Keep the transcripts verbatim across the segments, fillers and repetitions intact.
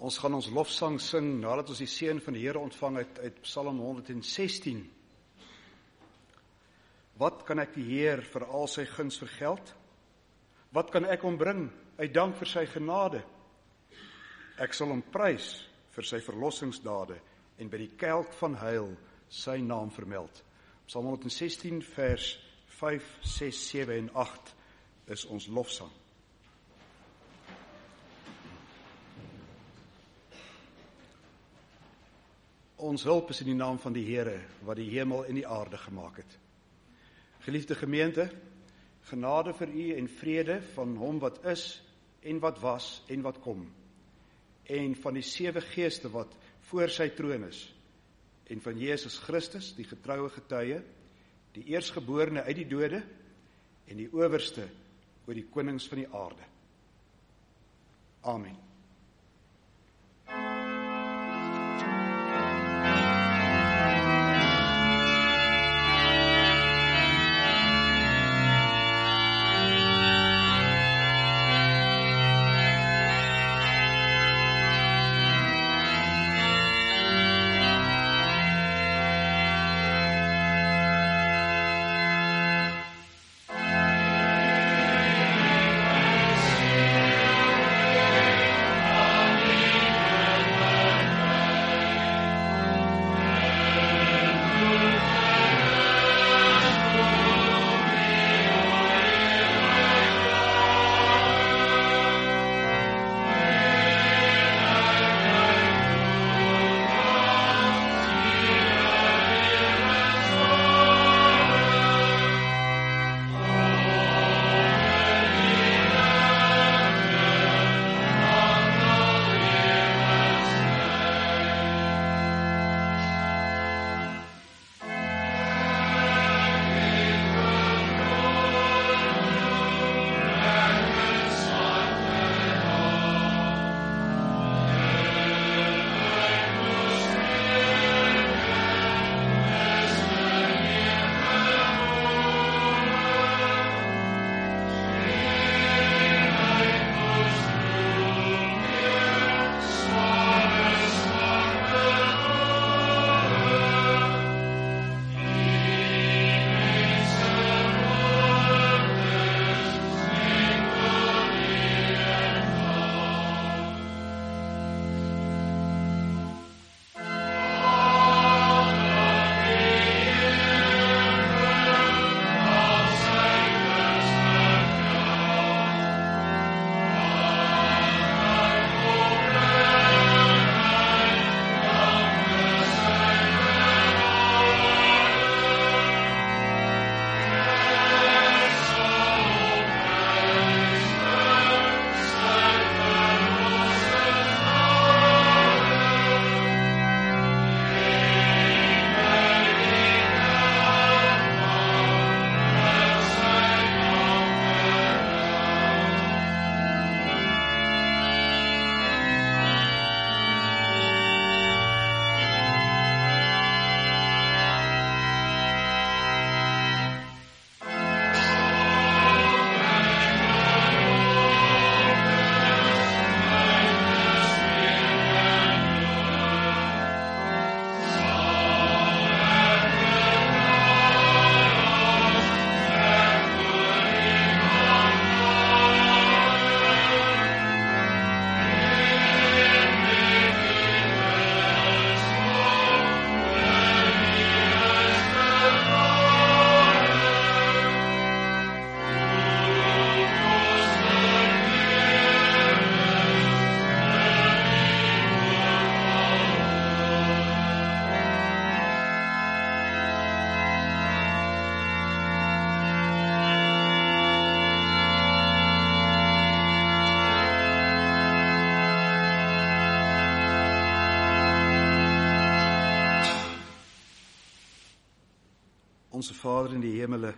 Ons gaan ons lofsang sing nadat ons die seën van die Here ontvang het uit Psalm honderdsestien. Wat kan ek die Heer vir al sy guns vergeld? Wat kan ek hom bring uit dank vir sy genade? Ek sal hom prys vir sy verlossingsdade en by die kelk van heil sy naam vermeld. Psalm honderdsestien vers vyf, ses, sewe en agt is ons lofsang. Ons hulp is in die naam van die Here, wat die hemel en die aarde gemaak het. Geliefde gemeente, genade vir u en vrede van hom wat is en wat was en wat kom, en van die sewe geeste wat voor sy troon is, en van Jesus Christus, die getroue getuie, die eerstgeborene uit die dode, en die owerste oor die konings van die aarde. Amen. Onse Vader in die hemele,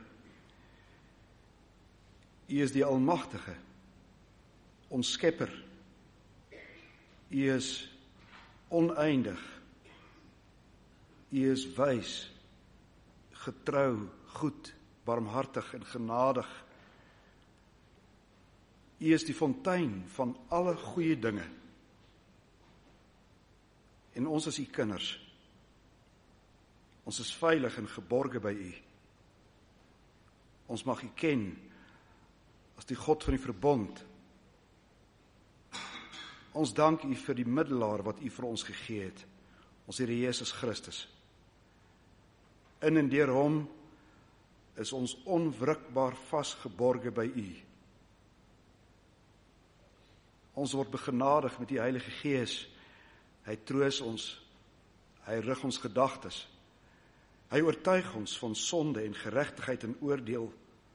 U is die Almagtige, ons Skepper. U is oneindig. U is wys, getrou, goed, barmhartig en genadig. U is die fontein van alle goeie dinge. En ons is u kinders. Ons is veilig en geborge by u. Ons mag u ken as die God van die verbond. Ons dank u vir die middelaar wat u vir ons gegee het, ons Here Jesus Christus. In en deur hom is ons onwrikbaar vasgeborge by u. Ons word begenadig met die Heilige Gees. Hy troos ons, hy rig ons gedagtes. Hy oortuig ons van sonde en geregtigheid en oordeel.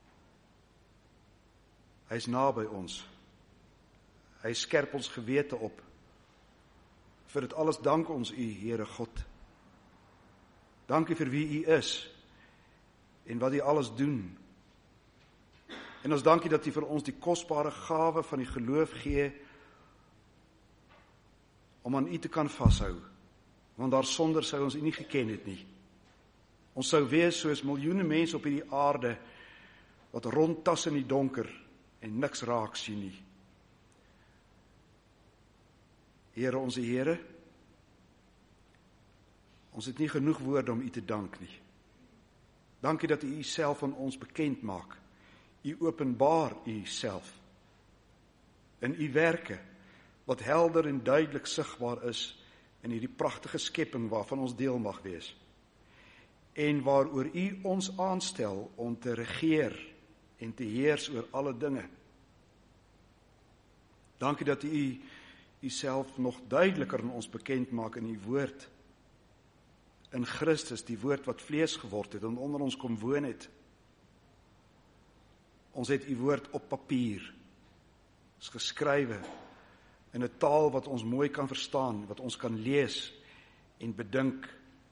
Hy is naby ons. Hy skerp ons gewete op. Vir dit alles dank ons u, Here God. Dankie vir wie u is en wat u alles doen. En ons dankie dat u vir ons die kosbare gawe van die geloof gee om aan u te kan vashou, want daarsonder sou ons u nie geken het nie. Ons sou wees soos miljoene mense op hierdie aarde wat rondtas in die donker en niks raak sien nie. Here, onze Here, ons het nie genoeg woorde om u te dank nie. Dankie dat u uself aan ons bekend maak. U openbaar u self in u werke, wat helder en duidelik sigbaar is in hierdie pragtige skepping waarvan ons deel mag wees. En waaroor u ons aanstel om te regeer en te heers oor alle dinge. Dankie dat u uself nog duideliker aan ons bekend maak in u woord. In Christus, die woord wat vlees geword het en onder ons kom woon het. Ons het u woord op papier, is geskrywe in 'n taal wat ons mooi kan verstaan, wat ons kan lees en bedink.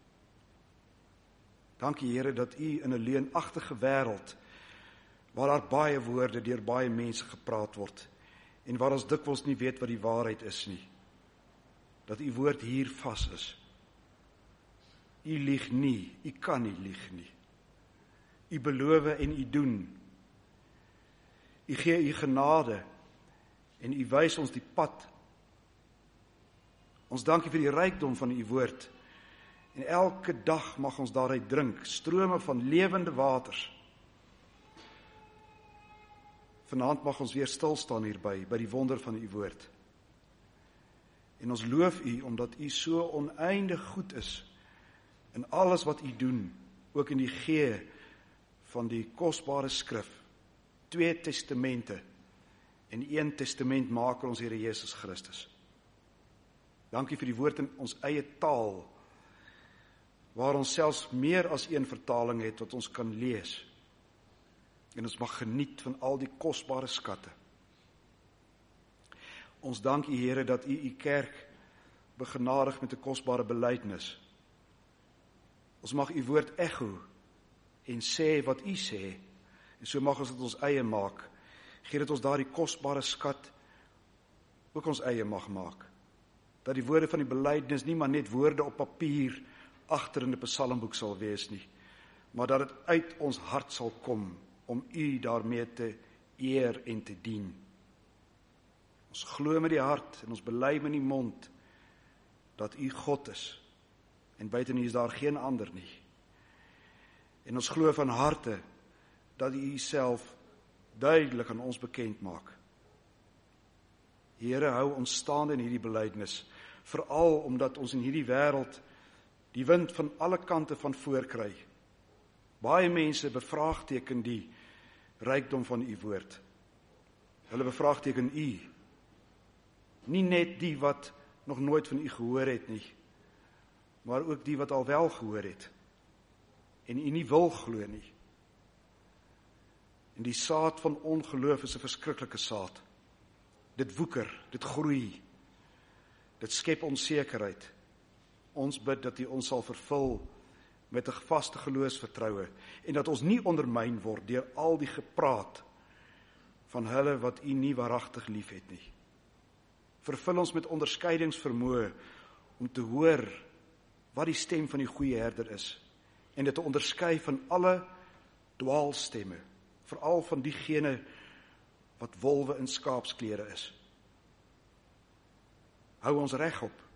Dankie Here dat u in 'n leuenagtige wêreld, waar daar baie woorde deur baie mense gepraat word, en waar ons dikwels nie weet wat die waarheid is nie, dat u woord hier vas is. U lieg nie, u kan nie lieg nie. U beloof en u doen. U gee u genade en u wys ons die pad. Ons dankie vir die rykdom van u woord. En elke dag mag ons daaruit drink, strome van lewende waters. Vanaand mag ons weer stil staan hierby, by die wonder van u woord. En ons loof u, omdat u so oneindig goed is, in alles wat u doen, ook in die gee van die kosbare skrif, twee testamente, en een testament maker ons Here Jesus Christus. Dankie vir die woord in ons eie taal, waar ons selfs meer as een vertaling het, wat ons kan lees, en ons mag geniet van al die kosbare skatte. Ons dank u Here dat u u kerk begenadig met 'n kosbare belydenis. Ons mag u woord echo en sê wat u sê, en so mag ons dit ons eie maak. Gee dat ons daardie kosbare skat ook ons eie mag maak. Dat die woorde van die belydenis nie maar net woorde op papier agter in 'n psalmboek sal wees nie, maar dat dit uit ons hart sal kom om u daarmee te eer en te dien. Ons glo met die hart en ons bely met die mond dat u God is, en buiten u is daar geen ander nie. En ons glo van harte dat u uself duidelik aan ons bekend maak. Here, hou ons staande in hierdie belydenis, veral omdat ons in hierdie wêreld die wind van alle kante van voorkry. Baie mense bevraagteken die rykdom van u woord. Hulle bevraagteken u. Nie net die wat nog nooit van u gehoor het nie, maar ook die wat al wel gehoor het en u nie wil glo nie. En die saad van ongeloof is 'n verskriklike saad. Dit woeker, dit groei, dit skep onsekerheid. Ons bid dat u ons sal vervul met 'n vaste geloofsvertroue en dat ons nie ondermyn word deur al die gepraat van hulle wat u nie waaragtig liefhet nie. Vervul ons met onderskeidingsvermoë om te hoor wat die stem van die goeie herder is en dit te onderskei van alle dwaalstemme, veral van diegene wat wolwe in skaapsklere is. Hou ons regop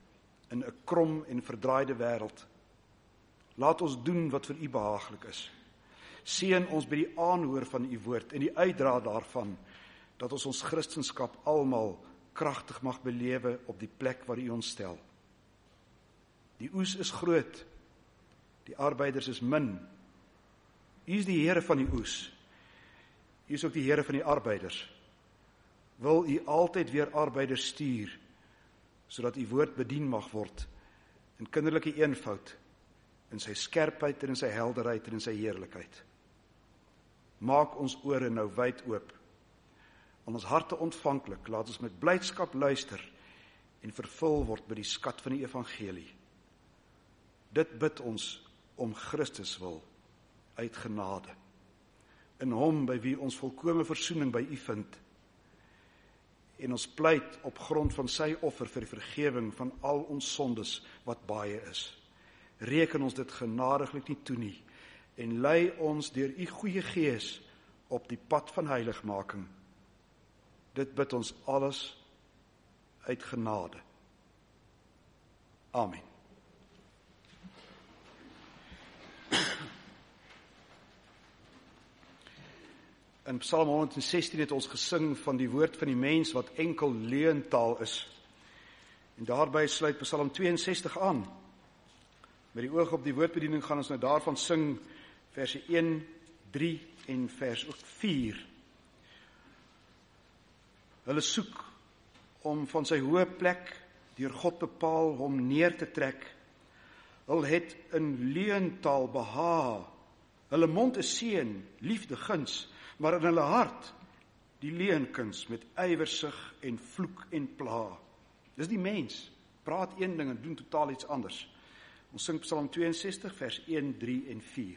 in 'n krom en verdraaide wêreld. Laat ons doen wat vir U behaaglik is. Seën ons by die aanhoor van U woord en die uitdra daarvan, dat ons ons Christendom almal kragtig mag belewe op die plek waar U ons stel. Die oes is groot, die arbeiders is min. U is die Here van die oes. U is ook die Here van die arbeiders. Wil U altyd weer arbeiders stuur, sodat U woord bedien mag word, in kinderlike eenvoud, in sy skerpheid en in sy helderheid en in sy heerlikheid. Maak ons ore nou wyd oop, en ons harte ontvanklik, laat ons met blydskap luister, en vervul word by die skat van die evangelie. Dit bid ons om Christus wil, uit genade, in hom by wie ons volkome versoening by U vind, en ons pleit op grond van sy offer vir die vergewing van al ons sondes wat baie is. Reken ons dit genadiglik nie toe nie, en lei ons deur U goeie gees op die pad van heiligmaking. Dit bid ons alles uit genade. Amen. In Psalm honderdsestien het ons gesing van die woord van die mens wat enkel leuntaal is. En daarby sluit Psalm tweeënsestig aan. Met die oog op die woordbediening gaan ons nou daarvan sing, verse een, drie en vers vier. Hulle soek om van sy hoë plek, deur God bepaal, hom neer te trek. Hulle het in leuntaal behaag. Hulle mond is seën, liefde guns, maar in hulle hart die leenkuns met ywersig en vloek en pla. Dis die mens, praat een ding en doen totaal iets anders. Ons sing Psalm tweeënsestig, vers een, drie en vier.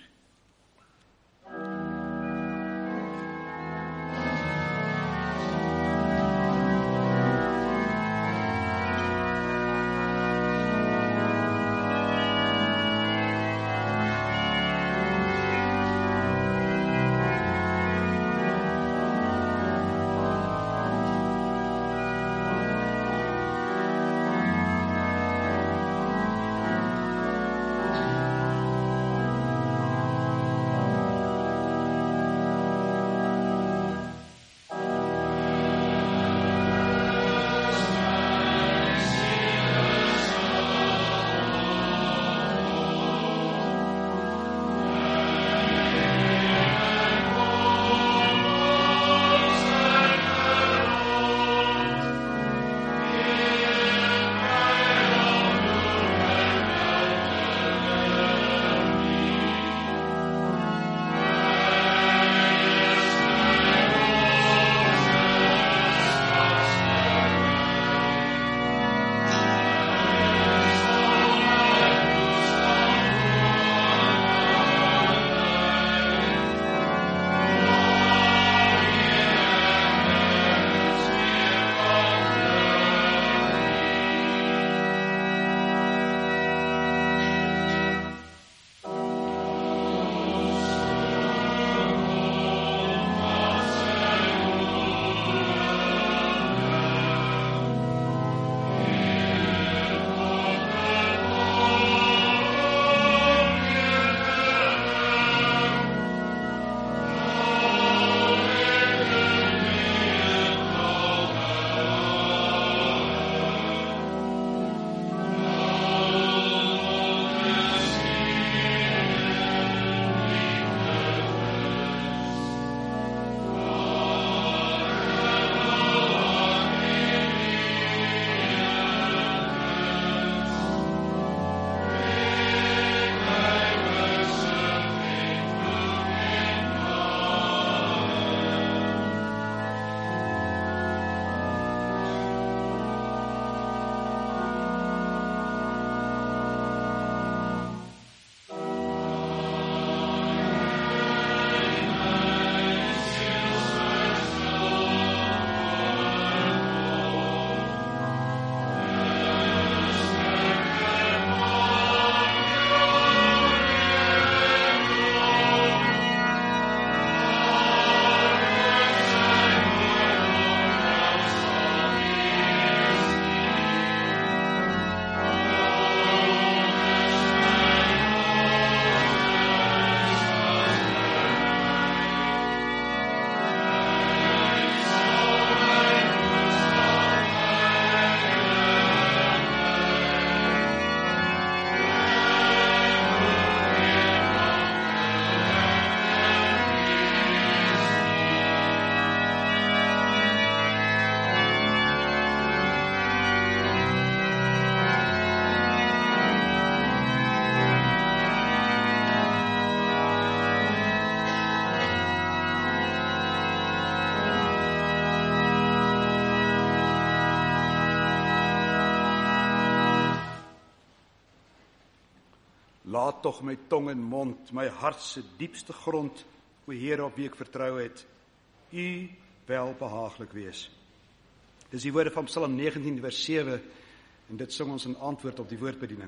Laat tog my tong en mond, my hart se diepste grond, o Here op wie ek vertrou het, U wel behaaglik wees. Dis die woorde van Psalm negentien vers sewe, en dit sing ons in antwoord op die woordbediening.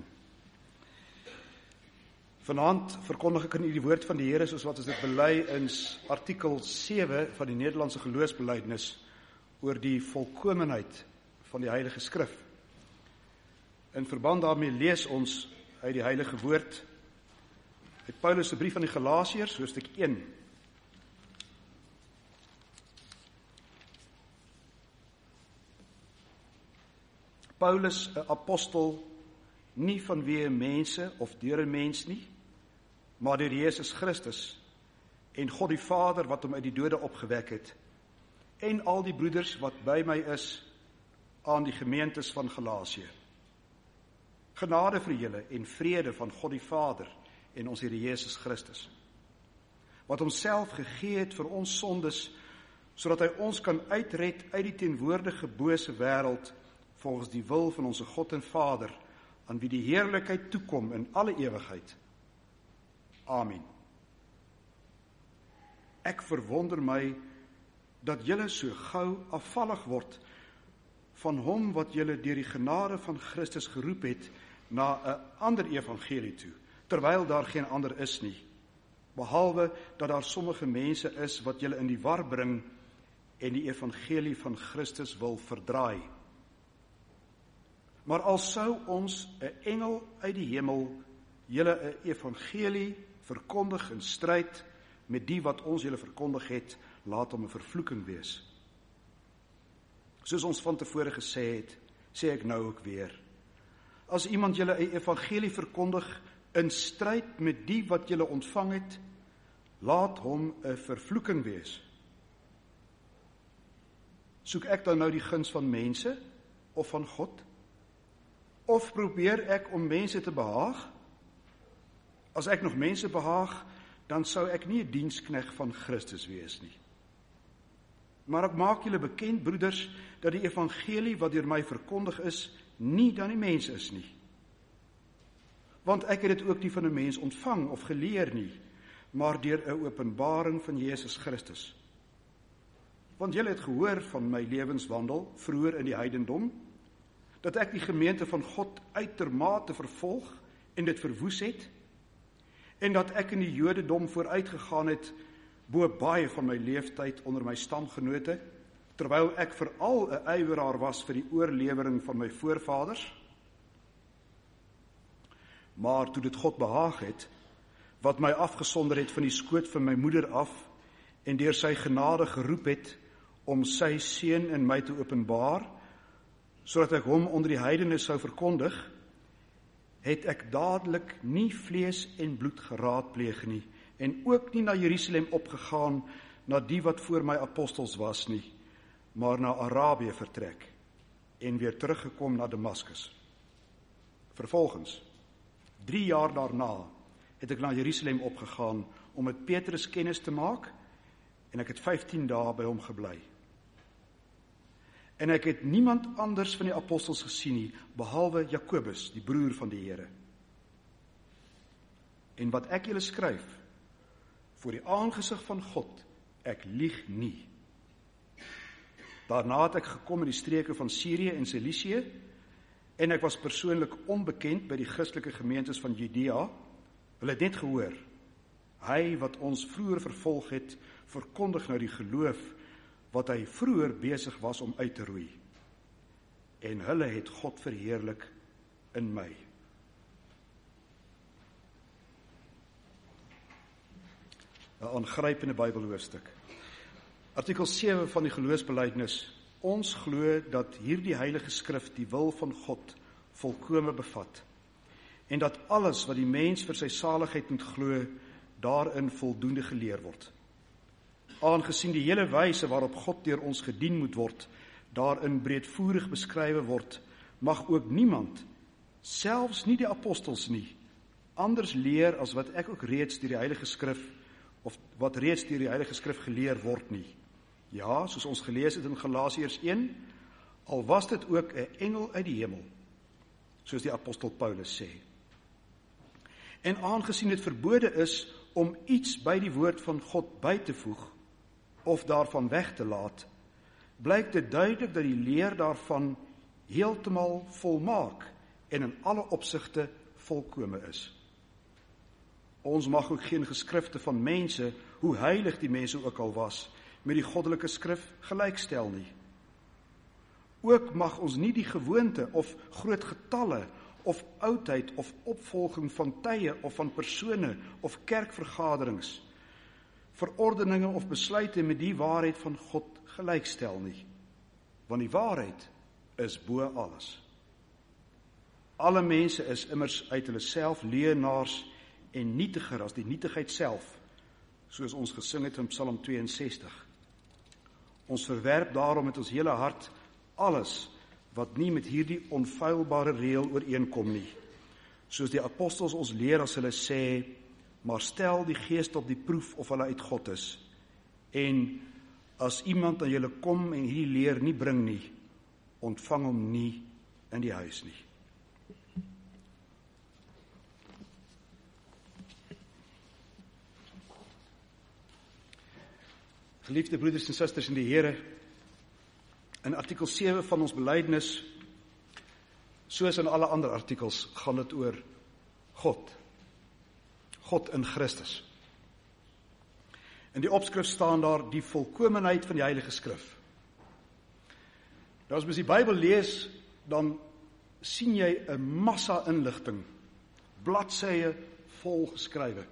Vanaand verkondig ek aan u die woord van die Here soos wat ons dit bely in artikel sewe van die Nederlandse geloofsbelijdenis oor die volkomenheid van die Heilige Skrif. In verband daarmee lees ons uit die Heilige Woord, uit Paulus se brief aan die Galasiërs, hoofstuk een. Paulus, 'n apostel, nie vanweë mense of deur 'n mens nie, maar deur Jesus Christus en God die Vader wat hom uit die dode opgewek het, en al die broeders wat by my is aan die gemeentes van Galasië. Genade vir julle en vrede van God die Vader en ons Here Jesus Christus, wat homself gegee het vir ons sondes, sodat hy ons kan uitred uit die teenwoordige bose wêreld, volgens die wil van ons God en Vader, aan wie die heerlikheid toekom in alle ewigheid. Amen. Ek verwonder my dat julle so gou afvallig word van hom wat julle deur die genade van Christus geroep het na 'n ander evangelie toe, terwyl daar geen ander is nie, behalwe dat daar sommige mense is wat julle in die war bring en die evangelie van Christus wil verdraai. Maar al sou ons 'n engel uit die hemel julle 'n evangelie verkondig in stryd met die wat ons julle verkondig het, laat hom 'n vervloeking wees. Soos ons van tevore gesê het, sê ek nou ook weer. As iemand julle 'n evangelie verkondig in stryd met die wat julle ontvang het, laat hom 'n vervloeking wees. Soek ek dan nou die guns van mense of van God? Of probeer ek om mense te behaag? As ek nog mense behaag, dan sou ek nie 'n dienskneg van Christus wees nie. Maar ek maak julle bekend, broeders, dat die evangelie wat deur my verkondig is, nie dan die mens is nie. Want ek het dit ook nie van 'n mens ontvang of geleer nie, maar deur 'n openbaring van Jesus Christus. Want julle het gehoor van my lewenswandel vroeër in die heidendom, dat ek die gemeente van God uitermate vervolg en dit verwoes het, en dat ek in die Jodendom vooruitgegaan het bo baie van my leeftyd onder my stamgenote, terwyl ek veral 'n ywerhaar was vir die oorlewering van my voorvaders. Maar toe dit God behaag het, wat my afgesonder het van die skoot van my moeder af, en deur sy genade geroep het om sy seun in my te openbaar, sodat ek hom onder die heidene sou verkondig, het ek dadelik nie vlees en bloed geraadpleeg nie, en ook nie na Jerusalem opgegaan, na die wat voor my apostels was nie, maar na Arabië vertrek, en weer teruggekom na Damaskus. Vervolgens, drie jaar daarna, het ek na Jerusalem opgegaan, om met Petrus kennis te maak, en ek het vyftien dae by hom gebly. En ek het niemand anders van die apostels gesien nie, behalwe Jakobus, die broer van die Here. En wat ek julle skryf, voor die aangesig van God, ek lieg nie. Daarna het ek gekom in die streke van Sirië en Cilicië, en ek was persoonlik onbekend by die Christelike gemeentes van Judea. Hulle het net gehoor, hy wat ons vroeër vervolg het, verkondig nou die geloof, wat hy vroeër besig was om uit te roei. En hulle het God verheerlik in my.'n Aangrypende Bybelhoofstuk. Artikel sewe van die geloofsbelijdenis. Ons glo dat hierdie Heilige Skrif die wil van God volkome bevat, en dat alles wat die mens vir sy saligheid moet glo, daarin voldoende geleer word. Aangesien die hele wyse waarop God deur ons gedien moet word, daarin breedvoerig beskrywe word, mag ook niemand, selfs nie die apostels nie, anders leer as wat ek ook reeds deur die Heilige Skrif, of wat reeds deur die Heilige Skrif geleer word nie. Ja, soos ons gelees het in Galasiërs een, al was dit ook 'n engel uit die hemel, soos die apostel Paulus sê. En aangesien dit verbode is om iets by die woord van God by te voeg, of daarvan weg te laat, blyk dit duidelik dat die leer daarvan heeltemal volmaak en in alle opsigte volkome is. Ons mag ook geen geskrifte van mense, hoe heilig die mense ook al was, met die goddelike skrif gelykstel nie. Ook mag ons nie die gewoonte of groot getalle of oudheid of opvolging van tye of van persone of kerkvergaderings, verordeninge of besluite met die waarheid van God gelykstel nie, want die waarheid is bo alles. Alle mense is immers uit hulle self leenaars en nietiger as die nietigheid self, soos ons gesing het in Psalm tweeënsestig. Ons verwerp daarom met ons hele hart alles wat nie met hierdie onfeilbare reël ooreenkom nie. Soos die apostels ons leer as hulle sê, maar stel die gees op die proef of hulle uit God is. En as iemand aan julle kom en hierdie leer nie bring nie, ontvang hom nie in die huis nie. Geliefde broeders en susters in die Here, in artikel sewe van ons belydenis, soos in alle ander artikels, gaan dit oor God. God in Christus. In die opskrif staan daar die volkomenheid van die Heilige Skrif. Nou as mens die Bybel lees, dan sien jy 'n massa inligting, bladsye vol geskrywe.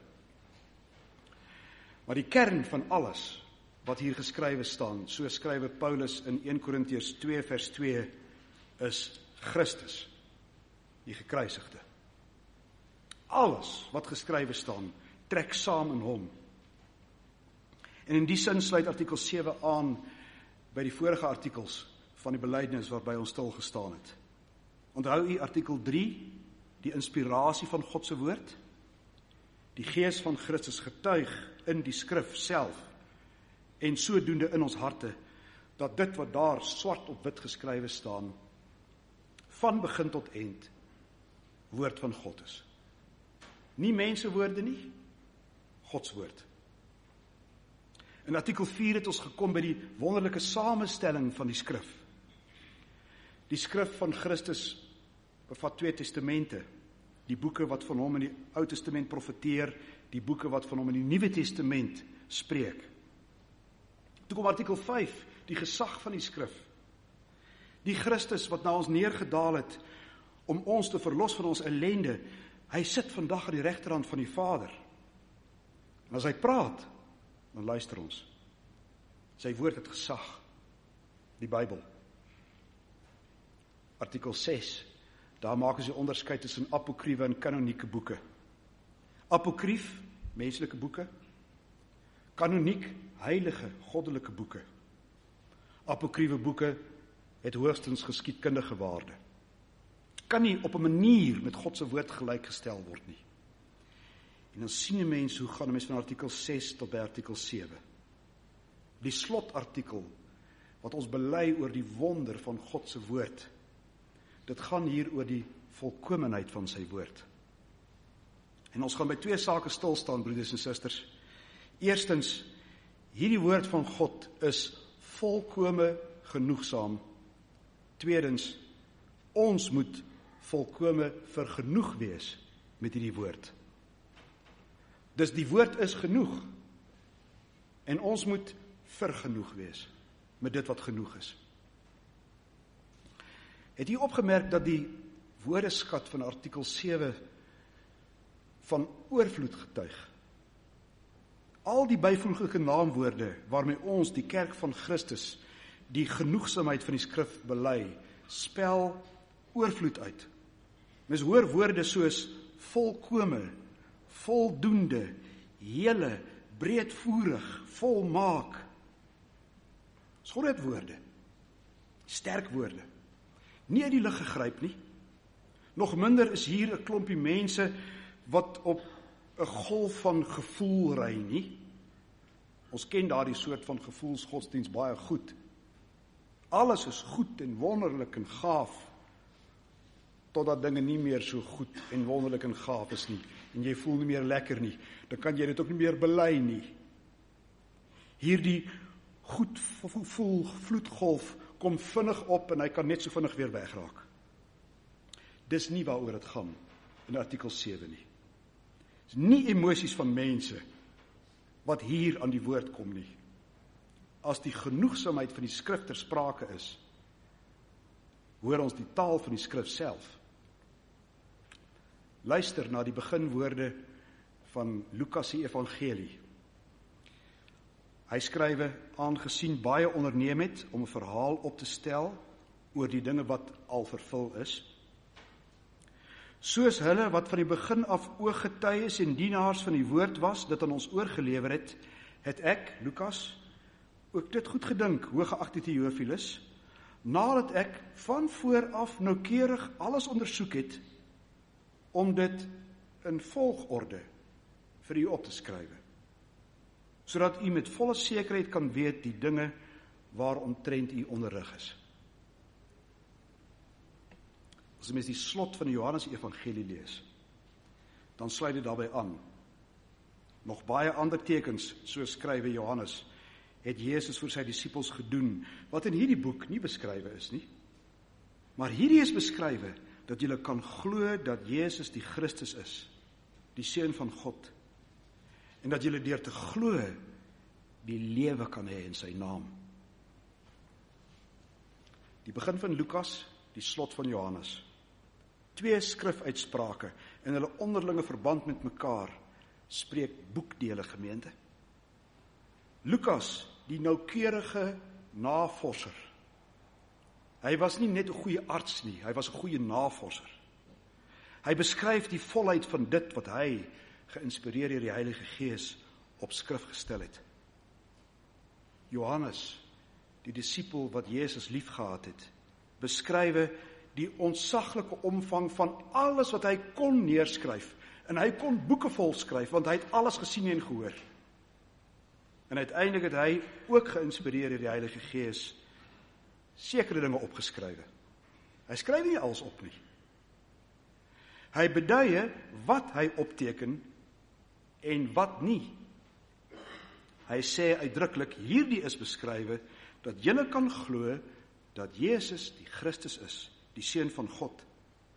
Maar die kern van alles wat hier geskrywe staan, so skrywe Paulus in Eerste Korintiërs twee vers twee, is Christus, die gekruisigde. Alles wat geskrywe staan, trek saam in hom. En in die sin sluit artikel sewe aan by die vorige artikels van die belydenis waarby ons stil gestaan het. Onthou u artikel drie, die inspirasie van God se woord, die gees van Christus getuig in die skrif self, en sodoende in ons harte, dat dit wat daar swart op wit geskrywe staan, van begin tot eind, woord van God is. Nie mensewoorde nie, Gods woord. In artikel vier het ons gekom by die wonderlike samestelling van die skrif. Die skrif van Christus bevat twee testamente, die boeke wat van hom in die Ou Testament profeteer, die boeke wat van hom in die Nuwe Testament spreek. Toe kom artikel vyf, die gesag van die skrif. Die Christus wat na ons neergedaal het, om ons te verlos van ons ellende, hy sit vandag aan die regterhand van die Vader. En as hy praat, dan luister ons. Sy woord het gesag, die Bybel. Artikel ses, daar maak ons die onderskeid tussen apokriewe en kanonieke boeke. Apokrief, menslike boeke. Kanoniek, heilige, goddelike boeke. Apokriewe boeke het hoogstens geskiedkundige waarde. Kan nie op 'n manier met God se woord gelykgestel word nie. En dan sien 'n mens hoe gaan 'n mens van artikel ses tot by artikel sewe. Die slotartikel wat ons bely oor die wonder van God se woord. Dit gaan hier oor die volkomenheid van sy woord. En ons gaan by twee sake stil staan, broeders en susters. Eerstens, hierdie woord van God is volkome genoegsaam. Tweedens, ons moet volkome vergenoeg wees met hierdie woord. Dus die woord is genoeg. En ons moet vergenoeg wees met dit wat genoeg is. Het u opgemerk dat die woordeskat van artikel sewe van oorvloed getuig? Al die byvoeglike naamwoorde waarmee ons, die kerk van Christus, die genoegsaamheid van die skrif bely, spel oorvloed uit. Mens hoor woorde soos volkome, voldoende, hele, breedvoerig, volmaak. Dis groot woorde, sterk woorde, nie uit die lug gegryp nie. Nog minder is hier 'n klompie mense wat op 'n golf van gevoel ry nie. Ons ken daardie soort van gevoelsgodsdienst baie goed. Alles is goed en wonderlik en gaaf. totdat dinge nie meer so goed en wonderlik en gaaf is nie, en jy voel nie meer lekker nie, dan kan jy dit ook nie meer bely nie. Hierdie goed voel vloedgolf kom vinnig op en hy kan net so vinnig weer wegraak. Dis nie waaroor dit gaan in artikel sewe nie. Dis nie emosies van mense wat hier aan die woord kom nie. As die genoegsaamheid van die skrif ter sprake is, hoor ons die taal van die skrif self. Luister na die beginwoorde van Lukas se evangelie. Hy skrywe, aangesien baie onderneem het om 'n verhaal op te stel oor die dinge wat al vervul is. Soos hulle wat van die begin af ooggetuies en dienaars van die woord was, dit aan ons oorgelewer het, het ek, Lukas, ook dit goed gedink, hooggeagte Theophilus, nadat ek van vooraf noukeurig alles ondersoek het, om dit in volgorde vir u op te skrywe, sodat u met volle sekerheid kan weet die dinge waaromtrent u onderrig is. As jy mens die slot van die Johannes evangelie lees, dan sluit dit daarbey aan. Nog baie ander tekens, so skrywe Johannes, het Jesus vir sy disippels gedoen, wat in hierdie boek nie beskrywe is nie. Maar hierdie is beskrywe, dat julle kan glo dat Jesus die Christus is, die Seun van God, en dat julle deur te glo die lewe kan hê in sy naam. Die begin van Lukas, die slot van Johannes. Twee skrifuitsprake en hulle onderlinge verband met mekaar spreek boekdele, gemeente. Lukas, die noukeurige navorser. Hy was nie net 'n goeie arts nie, hy was 'n goeie navorser. Hy beskryf die volheid van dit wat hy, geïnspireer deur die Heilige Gees, op skrif gestel het. Johannes, die disipel wat Jesus liefgehad het, beskrywe die ontsaglike omvang van alles wat hy kon neerskryf, en hy kon boeke vol skryf, want hy het alles gesien en gehoor. En uiteindelik het hy, ook geïnspireer deur die Heilige Gees, sekere dinge opgeskrywe. Hy skryf nie alles op nie. Hy beduie wat hy opteken en wat nie. Hy sê uitdruklik, hierdie is beskrywe, dat julle kan glo dat Jesus die Christus is, die Seun van God.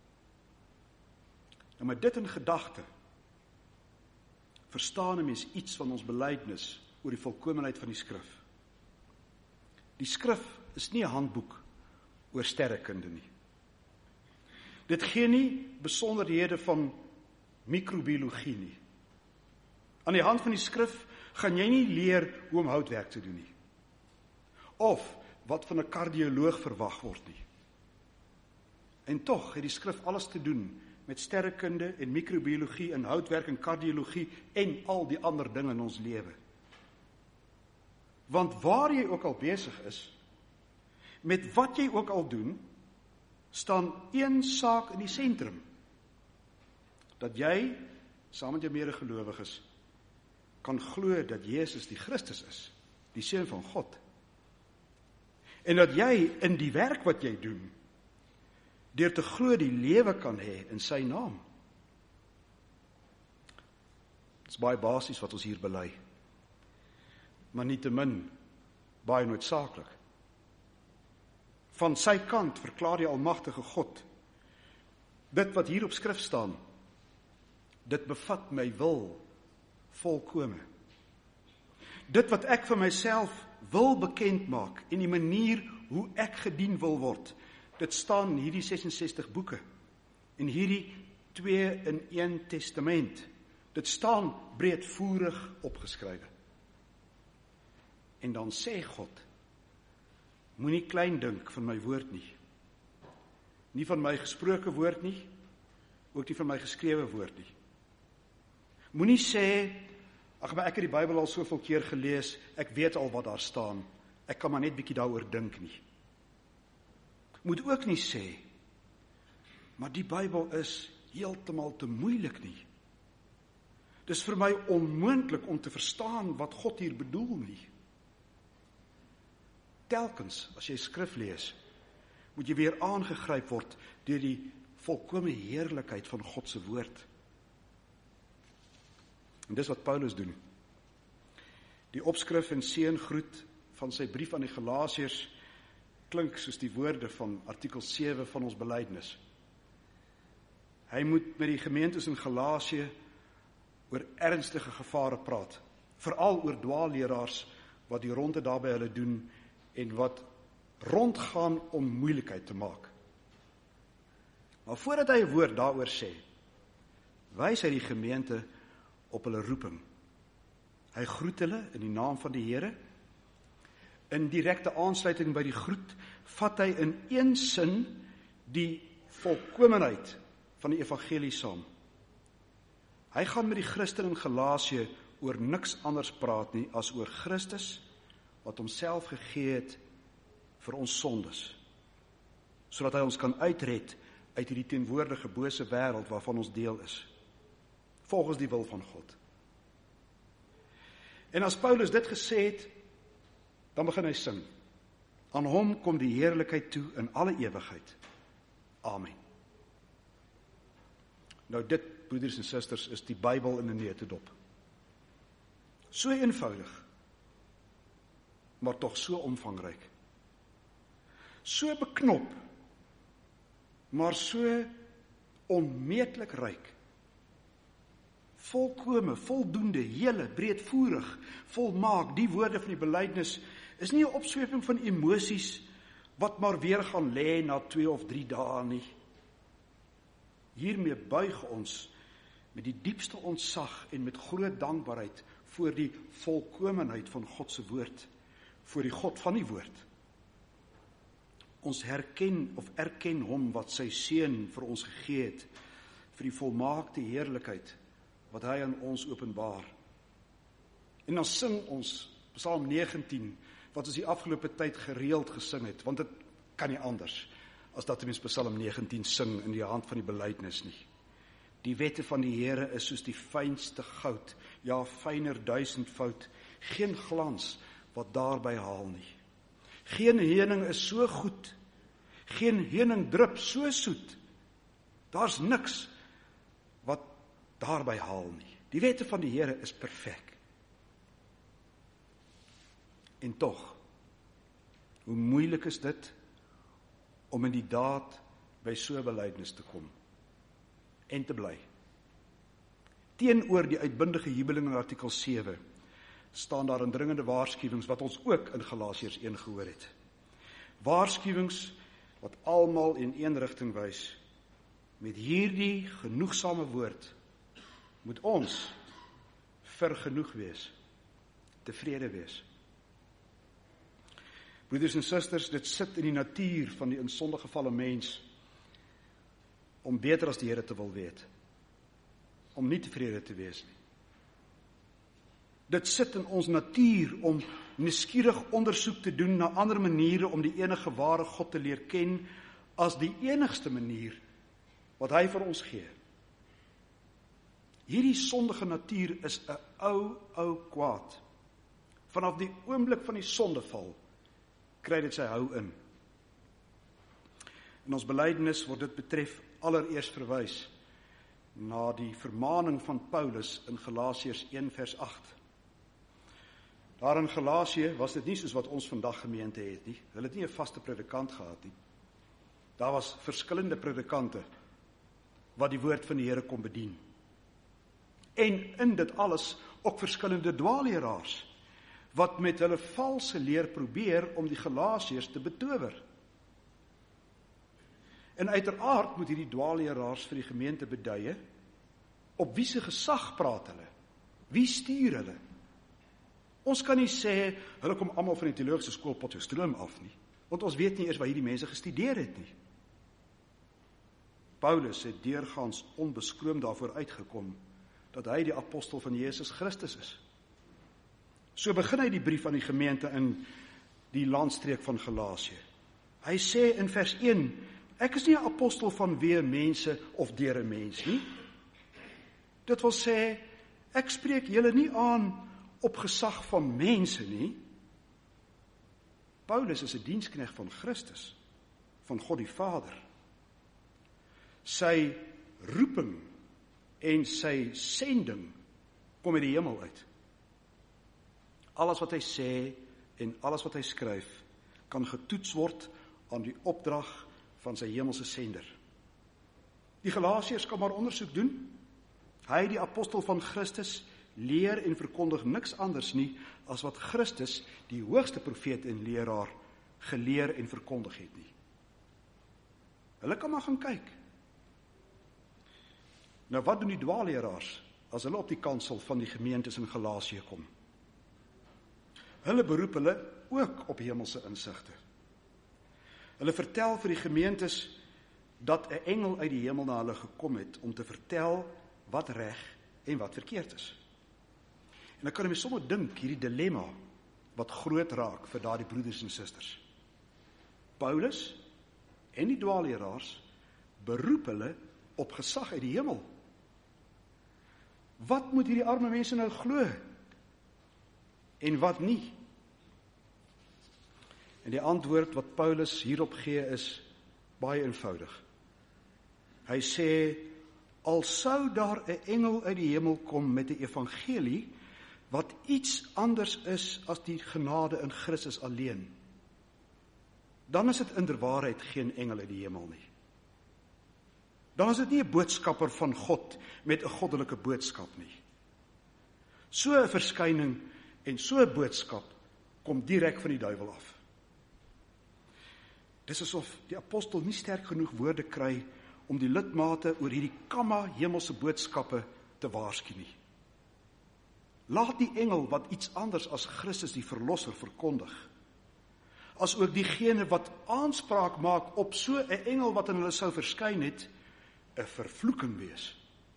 Nou met dit in gedagte, verstaan 'n mens iets van ons belydenis oor die volkomenheid van die skrif. Die skrif is nie 'n handboek oor sterrekunde nie. Dit gee nie besonderhede van microbiologie nie. Aan die hand van die skrif gaan jy nie leer hoe om houtwerk te doen nie. Of wat van 'n kardioloog verwag word nie. En tog het die skrif alles te doen met sterrekunde en microbiologie en houtwerk en kardiologie en al die ander dinge in ons lewe. Want waar jy ook al besig is, met wat jy ook al doen, staan een saak in die sentrum. Dat jy, saam met jou medegelowiges, kan glo dat Jesus die Christus is, die Seun van God. En dat jy in die werk wat jy doen, deur te glo die lewe kan hê in sy naam. Dit is baie basies wat ons hier bely. Maar nietemin baie noodsaaklik. Van sy kant verklaar die almagtige God, dit wat hier op skrif staan, dit bevat my wil volkome. Dit wat ek vir myself wil bekend maak en die manier hoe ek gedien wil word, dit staan in hierdie ses en sestig boeke, en hierdie twee in een testament. Dit staan breedvoerig opgeskrywe. En dan sê God, moenie klein dink van my woord nie. Nie van my gesproke woord nie, ook nie van my geskrewe woord nie. Moenie sê, ag maar ek het die Bybel al soveel keer gelees, ek weet al wat daar staan, ek kan maar net bietjie daaroor dink nie. Moet ook nie sê, maar die Bybel is heeltemal te moeilik nie. Dis vir my onmoontlik om te verstaan wat God hier bedoel nie. Telkens, as jy skrif lees, moet jy weer aangegryp word deur die volkome heerlikheid van God se woord. En dis wat Paulus doen. Die opskrif en seëngroet van sy brief aan die Galasiërs klink soos die woorde van artikel sewe van ons belydenis. Hy moet met die gemeentes in Galasië oor ernstige gevare praat, veral oor dwaalleraars wat die ronde daarby hulle doen en wat rondgaan om moeilikheid te maak. Maar voordat hy 'n woord daaroor sê, wys hy die gemeente op hulle roeping. Hy groet hulle in die naam van die Here. In direkte aansluiting by die groet vat hy in een sin die volkomenheid van die evangelie saam. Hy gaan met die Christen in Galasië oor niks anders praat nie as oor Christus wat homself gegee het vir ons sondes, sodat hy ons kan uitred uit hierdie teenwoordige bose wêreld waarvan ons deel is, volgens die wil van God. En as Paulus dit gesê het, dan begin hy sing. Aan hom kom die heerlikheid toe in alle ewigheid. Amen. Nou dit, broeders en susters, is die Bybel in 'n neutedop. So eenvoudig, maar tog so omvangryk. So beknop, maar so onmeetlik ryk. Volkome, voldoende, hele, breedvoerig, volmaak, die woorde van die belydenis is nie 'n opsweping van emosies wat maar weer gaan lê na twee of drie dae nie. Hiermee buig ons met die diepste ontzag en met groot dankbaarheid voor die volkomenheid van God se woord, voor die God van die woord. Ons herken of erken hom wat sy seun vir ons gegee het, vir die volmaakte heerlikheid wat hy aan ons openbaar. En dan sing ons Psalm negentien, wat ons die afgelope tyd gereeld gesing het, want dit kan nie anders as dat ons Psalm negentien sing in die hand van die belydenis nie. Die wette van die Here is soos die fynste goud, ja, fyner duisendvoud, geen glans wat daarby haal nie. Geen heuning is so goed, geen heuning drup so soet, daar's niks wat daarby haal nie. Die wette van die Here is perfek. En tog, hoe moeilik is dit om in die daad by so 'n belydenis te kom en te bly. Teenoor die uitbundige jubeling in artikel sewe staan daar indringende waarskuwings wat ons ook in Galasiërs een gehoor het. Waarskuwings wat almal in een rigting wys. Met hierdie genoegsame woord moet ons vergenoeg wees, tevrede wees. Broeders en susters, dit sit in die natuur van die in sonde gevalle mens om beter as die Here te wil weet, om nie tevrede te wees nie. Dit sit in ons natuur om nuuskierig ondersoek te doen na ander maniere om die enige ware God te leer ken as die enigste manier wat hy vir ons gee. Hierdie sondige natuur is 'n ou, ou kwaad. Vanaf die oomblik van die sondeval kry dit sy hou in. In ons belydenis word dit betref allereers verwys na die vermaning van Paulus in Galasiërs een vers agt. Daar in Galasië was dit nie soos wat ons vandag gemeente het nie. Hulle het nie 'n vaste predikant gehad nie. Daar was verskillende predikante wat die woord van die Here kon bedien. En in dit alles ook verskillende dwaalleraars wat met hulle valse leer probeer om die Galasiërs te betower. En uiteraard moet hierdie dwaalleraars vir die gemeente beduie, op wie se gesag praat hulle? Wie stuur hulle? Ons kan nie sê, hulle kom almal van die teologiese skool Potchefstroom af nie, want ons weet nie eers waar hierdie mense gestudeer het nie. Paulus het deurgaans onbeskroom daarvoor uitgekom, dat hy die apostel van Jesus Christus is. So begin hy die brief aan die gemeente in die landstreek van Galasië. Hy sê in vers een, ek is nie 'n apostel van wee mense of deur 'n mens nie. Dit wil sê, ek spreek julle nie aan op gesag van mense nie. Paulus is 'n diensknegt van Christus, van God die Vader. Sy roeping en sy sending kom uit die hemel uit. Alles wat hy sê en alles wat hy skryf kan getoets word aan die opdrag van sy hemelse sender. Die Galasiërs kan maar ondersoek doen. Hy, die apostel van Christus, leer en verkondig niks anders nie as wat Christus, die hoogste profeet en leraar, geleer en verkondig het nie. Hulle kan maar gaan kyk. Nou wat doen die dwaalleraars as hulle op die kansel van die gemeentes in Galasië kom? Hulle beroep hulle ook op hemelse insigte. Hulle vertel vir die gemeentes dat 'n engel uit die hemel na hulle gekom het om te vertel wat reg en wat verkeerd is. En dan kan jy my sommer dink hierdie dilemma wat groot raak vir daardie broeders en susters. Paulus en die dwaalleraars beroep hulle op gesag uit die hemel. Wat moet hierdie arme mense nou glo? En wat nie? En die antwoord wat Paulus hierop gee is baie eenvoudig. Hy sê, al sou daar 'n engel uit die hemel kom met 'n evangelie wat iets anders is as die genade in Christus alleen, dan is dit inderwaarheid geen engel uit die hemel nie. Dan is dit nie 'n boodskapper van God met 'n goddelike boodskap nie. So 'n verskyning en so 'n boodskap kom direk van die duiwel af. Dis asof die apostel nie sterk genoeg woorde kry om die lidmate oor hierdie kamma hemelse boodskappe te waarsku nie. Laat die engel wat iets anders as Christus die verlosser verkondig, as ook diegene wat aanspraak maak op so 'n engel wat in hulle sou verskyn het, 'n vervloeking wees.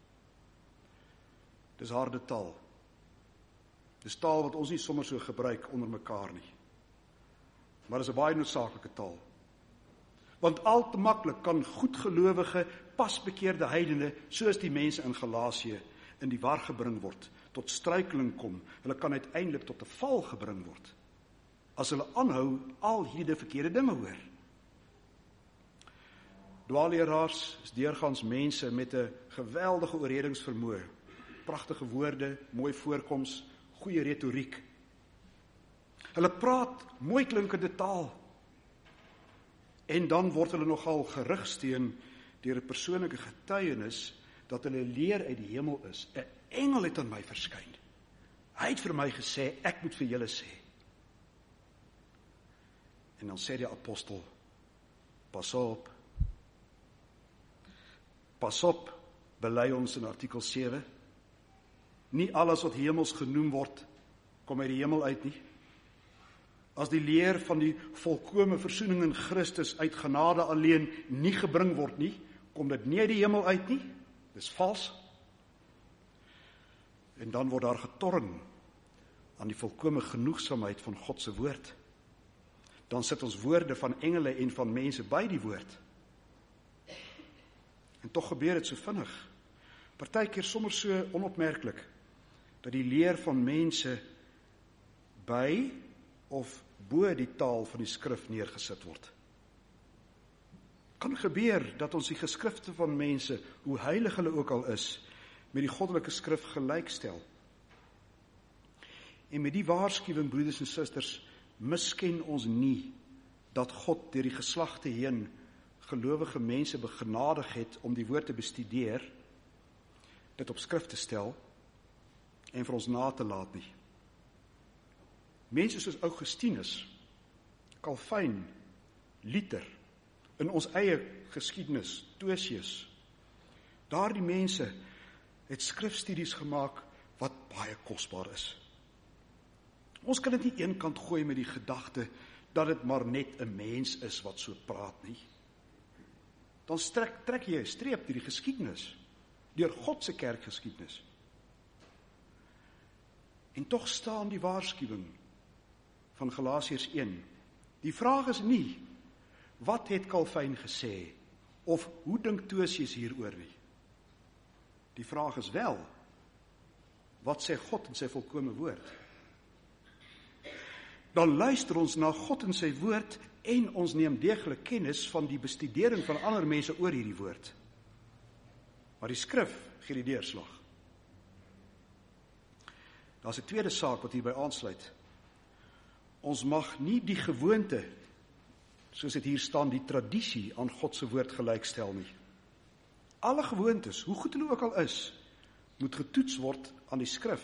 Dis harde taal. Dis taal wat ons nie sommer so gebruik onder mekaar nie. Maar dis 'n baie noodsaaklike taal. Want al te maklik kan goedgelowige, pasbekeerde heidene, soos die mense in Galasië, in die war gebring word, tot struikeling kom. Hulle kan uiteindelik tot 'n val gebring word, as hulle aanhou al hierdie verkeerde dinge hoor. Dwaalleraars is deurgaans mense met 'n geweldige oorredingsvermoë, pragtige woorde, mooi voorkoms, goeie retoriek. Hulle praat mooi klinkende taal. En dan word hulle nogal gerugsteun deur 'n persoonlike getuienis dat hulle leer uit die hemel is. 'n Engel het aan my verskyn. Hy het vir my gesê, ek moet vir julle sê. En dan sê die apostel, pas op. Pas op, bely ons in artikel sewe. Nie alles wat hemels genoem word, kom uit die hemel uit nie. As die leer van die volkome versoening in Christus uit genade alleen nie gebring word nie, kom dit nie uit die hemel uit nie. Dis vals. En dan word daar getorn aan die volkome genoegsaamheid van God se woord. Dan sit ons woorde van engele en van mense by die woord. En tog gebeur dit so vinnig. Partykeer sommer so onopmerklik dat die leer van mense by of bo die taal van die skrif neergesit word. Kan gebeur dat ons die geskrifte van mense, hoe heilig hulle ook al is, met die goddelike skrif gelykstel. En met die waarskuwing, broeders en susters, misken ons nie dat God deur die geslagte heen gelowige mense begenadig het om die woord te bestudeer, dit op skrif te stel en vir ons na te laat nie. Mense soos Augustinus, Calvin, Luther, in ons eie geskiedenis, Tosius, daardie mense het skrifstudies gemaak wat baie kosbaar is. Ons kan dit nie eenkant gooi met die gedagte dat dit maar net 'n mens is wat so praat nie. Dan trek, trek jy 'n streep deur die geskiedenis, deur God se kerkgeskiedenis. En tog staan die waarskuwing van Galasiërs een. Die vraag is nie, wat het Calvin gesê, of hoe dink Tosius hieroor nie? Die vraag is wel, wat sê God in sy volkome woord? Dan luister ons na God in sy woord en ons neem deeglik kennis van die bestudering van ander mense oor hierdie woord. Maar die skrif gee die deurslag. Daar's 'n tweede saak wat hierby aansluit. Ons mag nie die gewoonte, soos dit hier staan, die tradisie aan God se woord gelykstel nie. Alle gewoontes, hoe goed hulle ook al is, moet getoets word aan die skrif.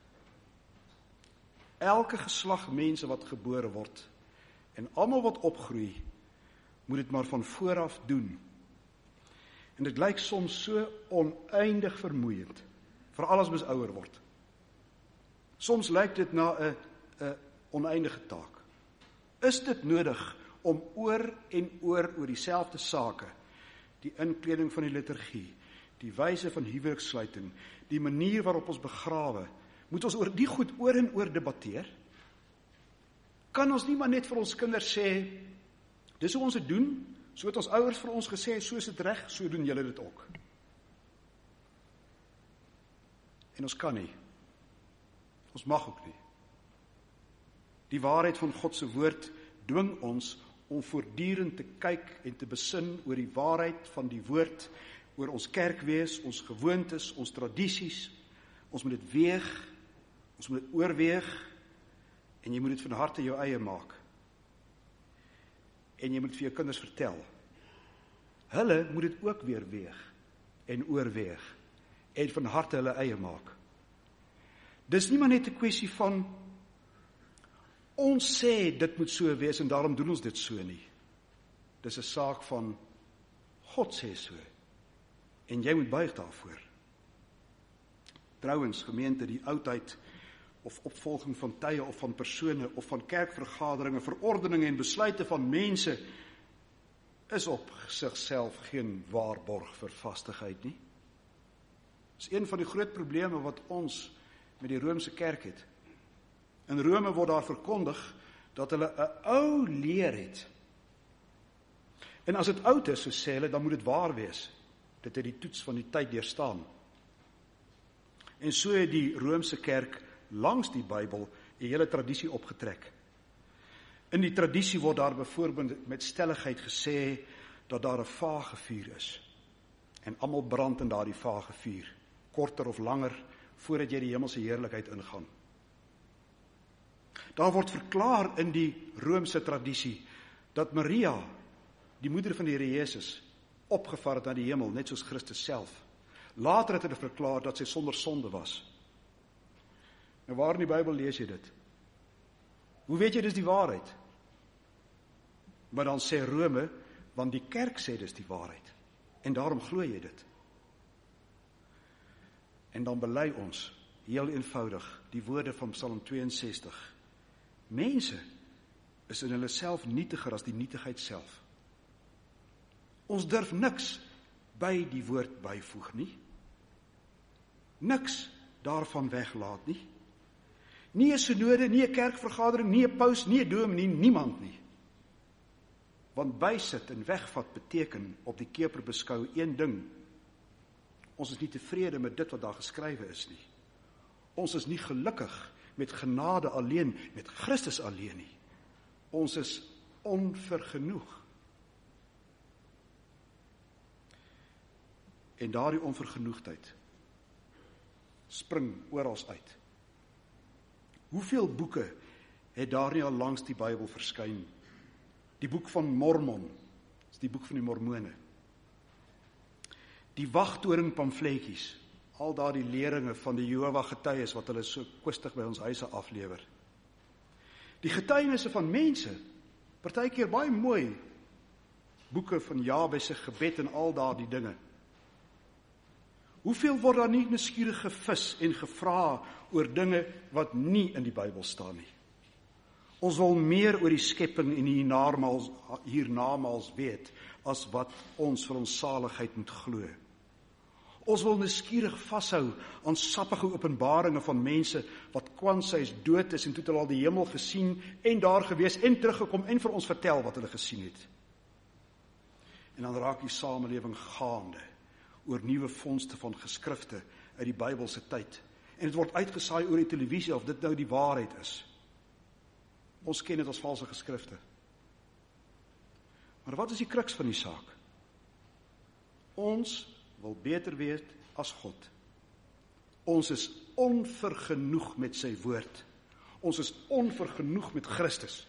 Elke geslag mense wat gebore word, en almal wat opgroei, moet dit maar van vooraf doen. En dit lyk soms so oneindig vermoeiend, veral as mens ouer word. Soms lyk dit na 'n 'n oneindige taak. Is dit nodig om oor en oor oor dieselfde sake, die inkleding van die liturgie, die wyse van huwelikssluiting, die manier waarop ons begrawe, moet ons oor die goed oor en oor debatteer? Kan ons nie maar net vir ons kinders sê, dis hoe ons dit doen, so het ons ouers vir ons gesê, so is dit reg, so doen julle dit ook. En ons kan nie. Ons mag ook nie. Die waarheid van God se woord dwing ons om voortdurend te kyk en te besin oor die waarheid van die woord, oor ons kerkwees, ons gewoontes, ons tradisies. Ons moet dit weeg, ons moet dit oorweeg, en jy moet dit van harte jou eie maak. En jy moet vir jou kinders vertel. Hulle moet dit ook weer weeg en oorweeg en van harte hulle eie maak. Dis nie maar net 'n kwessie van ons sê dit moet so wees en daarom doen ons dit so nie. Dis 'n saak van God sê so en jy moet buig daarvoor. Trouwens, gemeente, die oudheid of opvolging van tye of van persone of van kerkvergaderinge, verordeninge en besluite van mense is op sigself geen waarborg vir vastigheid nie. Dis een van die groot probleme wat ons met die Romeinse kerk het. In Rome word daar verkondig dat hulle 'n ou leer het. En as dit oud is, so sê hulle, dan moet dit waar wees. Dit het die toets van die tyd deurstaan. En so het die Romeinse kerk langs die Bybel 'n hele tradisie opgetrek. In die tradisie word daar byvoorbeeld met stelligheid gesê dat daar 'n vagevuur is. En almal brand in daardie vagevuur, korter of langer, voordat jy die hemelse heerlikheid ingaan. Daar word verklaar in die Romeinse tradisie dat Maria, die moeder van die Here Jesus, opgevaar het na die hemel, net soos Christus self. Later het hulle verklaar dat sy sonder sonde was. Nou waar in die Bybel lees jy dit? Hoe weet jy dis die waarheid? Maar dan sê Rome, want die kerk sê dis die waarheid. En daarom glo jy dit. En dan bely ons, heel eenvoudig, die woorde van Psalm tweeënsestig. Mense is in hulle self nietiger as die nietigheid self. Ons durf niks by die woord byvoeg nie. Niks daarvan weglaat nie. Nie 'n synode, nie 'n kerkvergadering, nie 'n paus, nie 'n dominee, niemand nie. Want bysit en wegvat beteken op die keper beskou een ding. Ons is nie tevrede met dit wat daar geskrywe is nie. Ons is nie gelukkig met genade alleen, met Christus alleen nie. Ons is onvergenoeg. En daardie onvergenoegdheid spring oral uit. Hoeveel boeke het daar nie al langs die Bybel verskyn? Die boek van Mormon, is die boek van die Mormone. Die wagtoring pamfletjies, al daardie leringe van die Jehova getuies wat hulle so kwistig by ons huise aflewer. Die getuienisse van mense, partykeer baie mooi, boeke van Jabes se gebed en al daardie dinge. Hoeveel word daar nie nuuskierig gevis en gevra oor dinge wat nie in die Bybel staan nie? Ons wil meer oor die skepping en die hiernamaals weet, as wat ons vir ons saligheid moet glo. Ons wil nuuskierig vashou aan sappige openbaringe van mense wat kwansys dood is en toe het hulle al die hemel gesien en daar gewees en teruggekom en vir ons vertel wat hulle gesien het. En dan raak die samelewing gaande oor nuwe vondste van geskrifte uit die Bybelse tyd. En dit word uitgesaai oor die televisie of dit nou die waarheid is. Ons ken dit as valse geskrifte. Maar wat is die kruks van die saak? Ons wil beter weet as God. Ons is onvergenoeg met sy woord. Ons is onvergenoeg met Christus.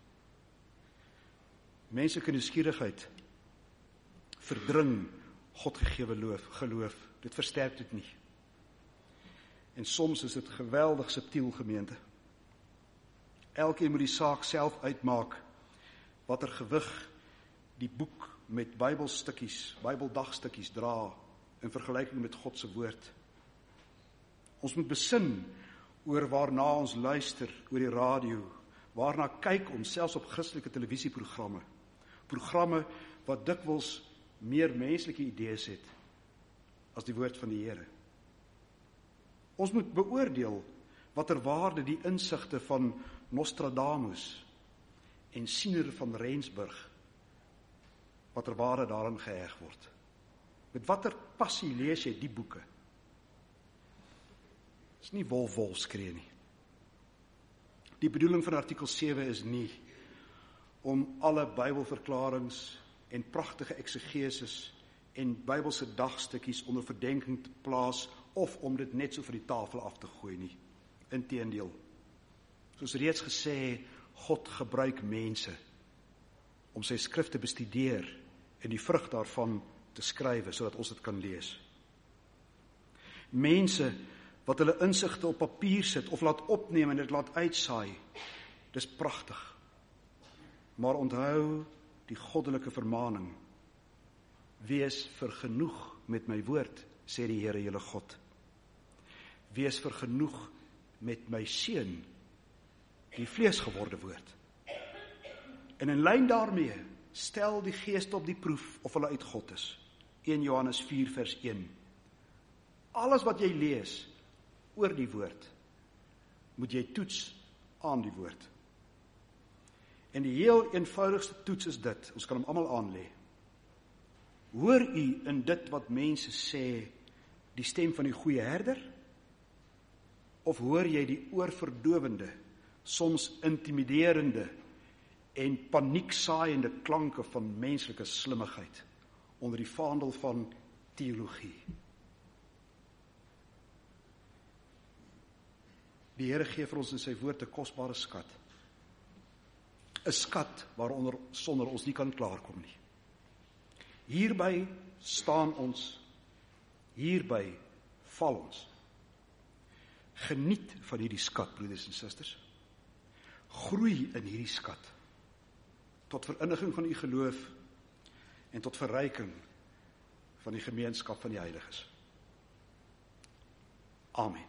Menslike nuuskierigheid verdring God gegewe loof, geloof. Dit versterk dit nie. En soms is dit geweldig subtiel, gemeente. Elkeen moet die saak self uitmaak, watter gewig die boek met Bybelstukkies, Bybeldagsstukkies dra, in vergelyking met God se woord. Ons moet besin oor waarna ons luister, oor die radio, waarna kyk ons, selfs op Christelike televisieprogramme, programme wat dikwels meer menslike idees het, as die woord van die Here. Ons moet beoordeel watter waarde die insigte van Nostradamus en Siener van Rensburg, watter waarde daarin geheg word. Met watter passie lees jy die boeke? Dit is nie wolf wolf skree nie. Die bedoeling van artikel sewe is nie om alle Bybelverklarings en pragtige exegesis en Bybelse dagstukkies onder verdenking te plaas, of om dit net so vir die tafel af te gooi nie. Inteendeel. Soos reeds gesê, God gebruik mense om sy skrif te bestudeer en die vrug daarvan te skrywe, sodat ons dit kan lees. Mense wat hulle insigte op papier sit of laat opneem en dit laat uitsaai, dis pragtig. Maar onthou die goddelike vermaning, wees vergenoeg met my woord, sê die Here julle God. Wees vergenoeg met my seun, die vleesgeworde woord. En in lyn daarmee, stel die geeste op die proef of hulle uit God is. een Johannes vier vers een. Alles wat jy lees oor die woord, moet jy toets aan die woord. En die heel eenvoudigste toets is dit, ons kan hom almal aanlê. Hoor u in dit wat mense sê, die stem van die goeie herder? Of hoor jy die oorverdowende, soms intimiderende en panieksaaiende klanke van menslike slimmigheid, onder die vaandel van teologie? Die Here gee vir ons in sy woord 'n kosbare skat. 'n Skat waaronder sonder ons nie kan klaarkom nie. Hierby staan ons, hierby val ons. Geniet van hierdie skat, broeders en susters. Groei in hierdie skat, tot verinniging van u geloof en tot verryking van die gemeenskap van die heiliges. Amen.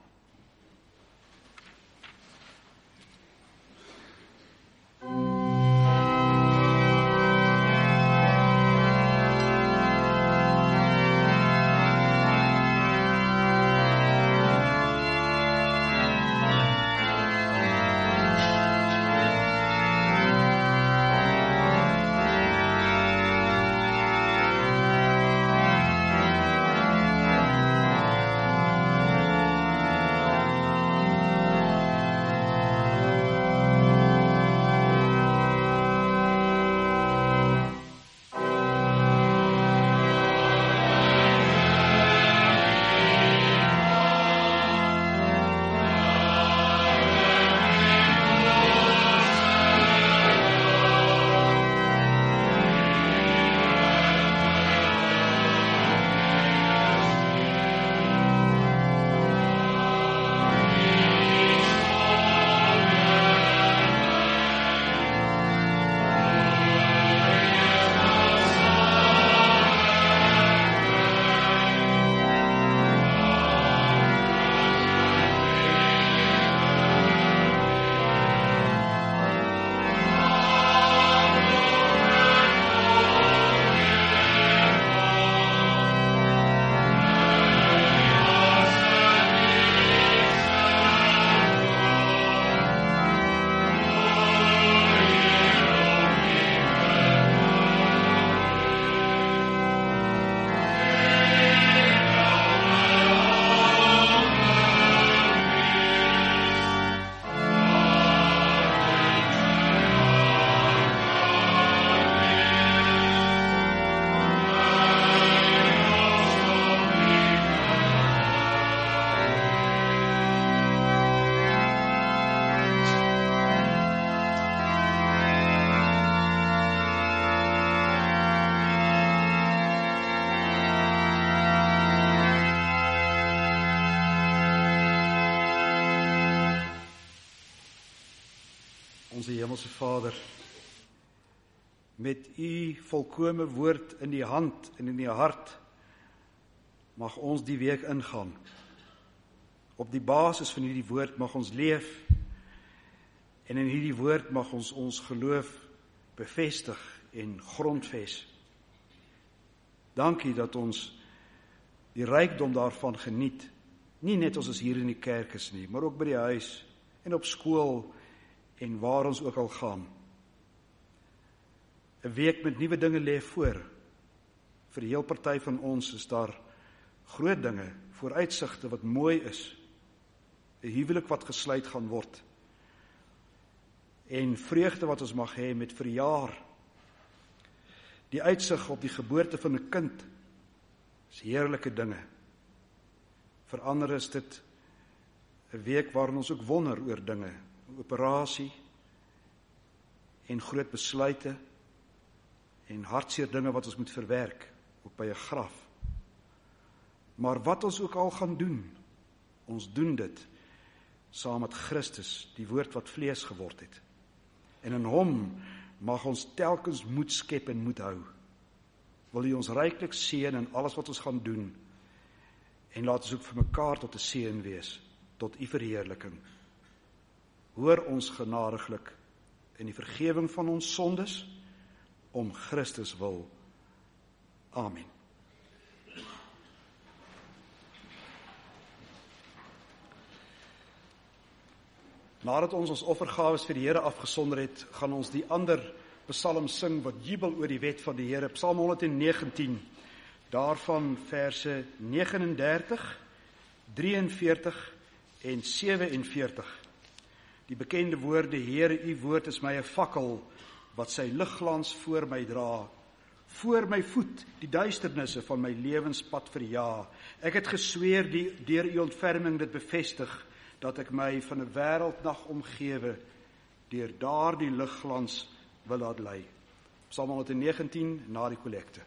Onze Hemelse Vader, met u volkome woord in die hand en in die hart, mag ons die week ingaan. Op die basis van hierdie woord mag ons leef, en in hierdie woord mag ons ons geloof bevestig en grondves. Dankie dat ons die rykdom daarvan geniet, nie net ons is hier in die kerk is nie, maar ook by die huis en op skool en waar ons ook al gaan. 'n Week met nuwe dinge lê voor. Vir die heel party van ons is daar groot dinge, vooruitsigte wat mooi is. 'n Huwelik wat gesluit gaan word. En vreugde wat ons mag hê met verjaar. Die uitsig op die geboorte van 'n kind is heerlike dinge. Vir ander is dit 'n week waarin ons ook wonder oor dinge, operasie en groot besluite en hartseer dinge wat ons moet verwerk, ook by 'n graf. Maar wat ons ook al gaan doen, ons doen dit saam met Christus, die woord wat vlees geword het. En in hom mag ons telkens moed skep en moed hou. Wil U ons ryklik seën in alles wat ons gaan doen, en laat ons ook vir mekaar tot 'n seën wees, tot U verheerliking. Hoor ons genadiglik in die vergewing van ons sondes, om Christus wil. Amen. Nadat ons ons offergawes vir die Here afgesonder het, gaan ons die ander psalm sing wat jubel oor die wet van die Here. Psalm honderdnegentien, daarvan verse negenendertig, drieënveertig en sewenveertig. Die bekende woorde: Here, U woord is my 'n fakkel wat sy ligglans voor my dra. Voor my voet die duisternisse van my lewenspad verja. Ek het gesweer die deur U ontferming dit bevestig, dat ek my van 'n wêreldnag omgewe, deur daardie ligglans wil laat lei. Psalm honderdnegentien na die kollekte.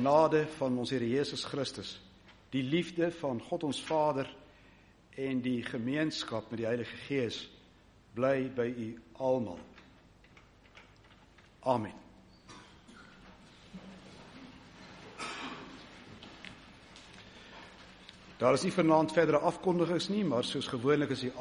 genade van ons Here Jesus Christus, die liefde van God ons Vader en die gemeenskap met die Heilige Gees bly by u almal. Amen. Daar is nie vanaand verdere afkondigings nie, maar soos gewoonlik is die